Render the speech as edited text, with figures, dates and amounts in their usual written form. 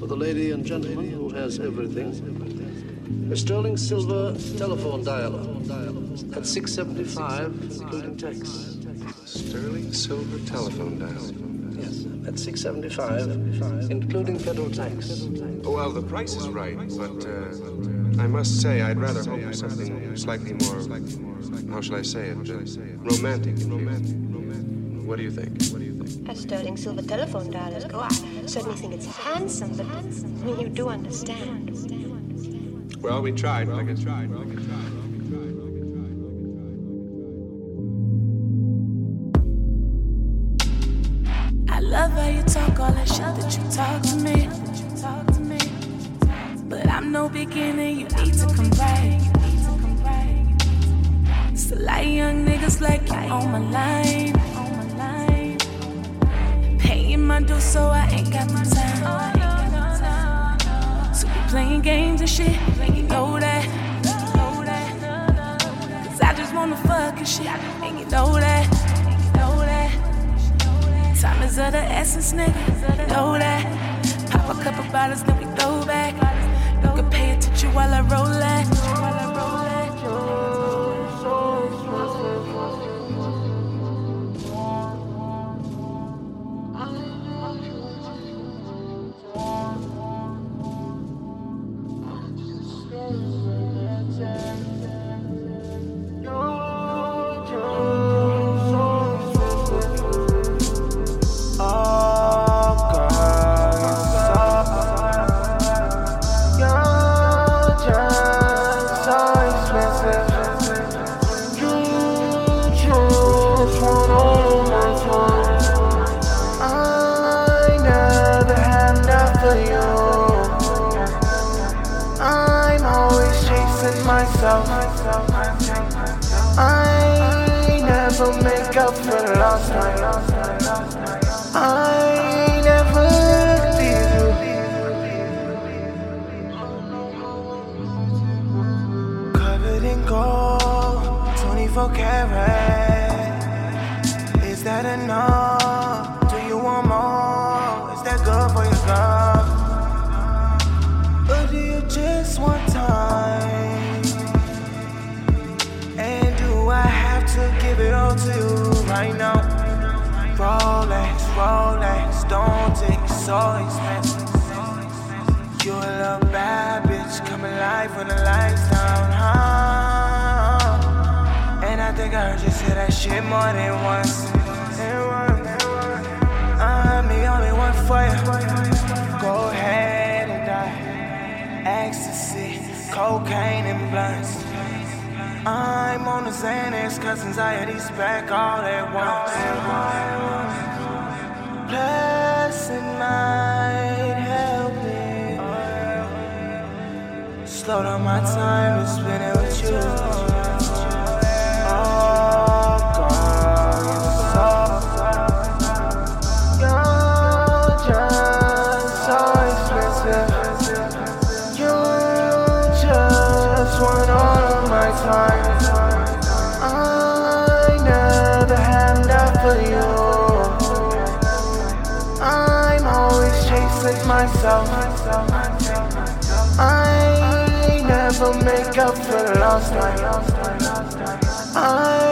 for the lady and gentleman who has everything. A sterling silver telephone dialer at 675, including tax. Sterling silver telephone dial. Yes, at 675, including federal tax. Well, the price is right, but I must say I'd rather hope for something slightly more, how shall I say it, romantic. What do you think? A sterling silver telephone dial is I certainly think it's handsome, but I mean, you do understand. Well, we tried. I guess. I love how you talk all that shit that you talk to me. But I'm no beginner, you need to come right. It's a lot of young niggas like you on my line. Paying my dues, so I ain't got the time. So we playing games and shit, and you know that. Cause I just wanna fuck and shit, and you know that. Time is of the essence, nigga, you know that. Pop a couple bottles, then we throw back. You can pay attention while I roll that. I never make up for the lost time. I never leave you. Covered in gold, 24 karat. Is that enough? Do you want more? Is that good for your girl? Or do you just want time? To give it all to you right now. Rolex, don't take it so expensive. You a little bad bitch, come alive when the lights down, huh? And I think I heard you say that shit more than once. I'm the only one for you. Go ahead and die. Ecstasy, cocaine and blunts. I'm on the Xanax, cause anxiety's back all at once. Plus it might help me slow down my time to spend it with you. Oh God, you're just so expensive. You just want all of my time. I never had enough for you. I'm always chasing myself. I never make up for the lost time. I